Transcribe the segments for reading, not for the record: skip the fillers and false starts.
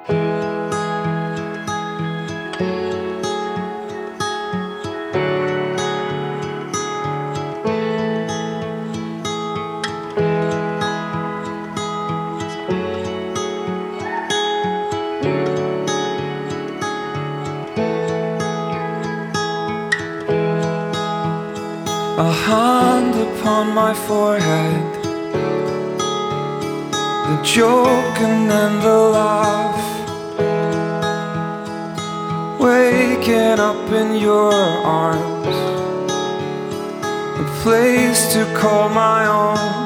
A hand upon my forehead, the joke and then the laugh, waking up in your arms, a place to call my own.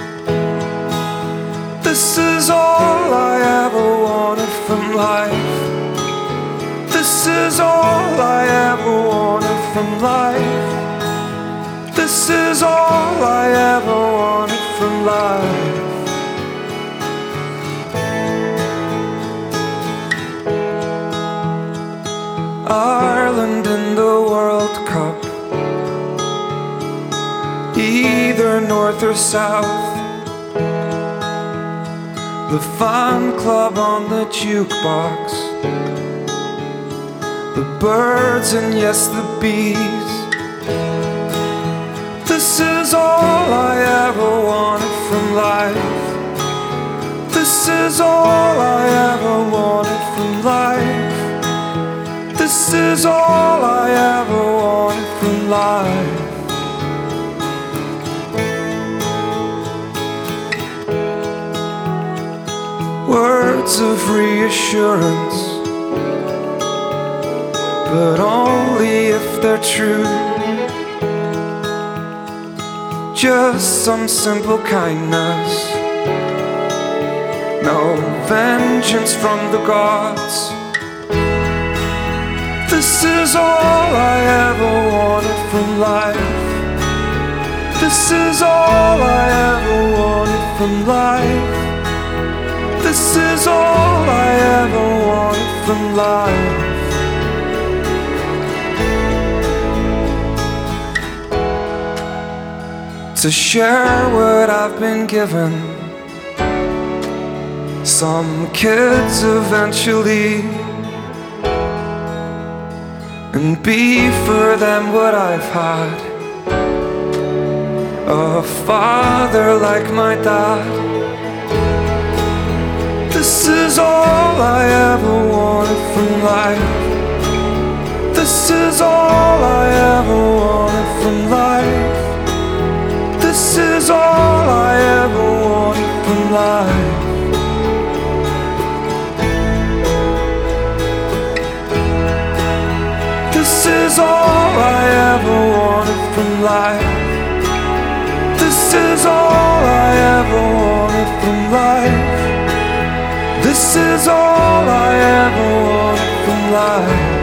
This is all I ever wanted from life. This is all I ever wanted from life. This is all I ever wanted from life. Ireland in the World Cup, either north or south, the fan club on the jukebox, the birds and yes, the bees. This is all I ever wanted from life. This is all I ever wanted from life. This is all I ever wanted from life. Words of reassurance, but only if they're true. Just some simple kindness, no vengeance from the gods. This is all I ever wanted from life. This is all I ever wanted from life. This is all I ever wanted from life. To share what I've been given, some kids eventually, and be for them what I've had, a father like my dad. This is all I ever wanted from life. This is all I ever wanted from life. This is all I ever wanted from life. This is all I ever wanted from life. This is all I ever wanted from life. This is all I ever wanted from life.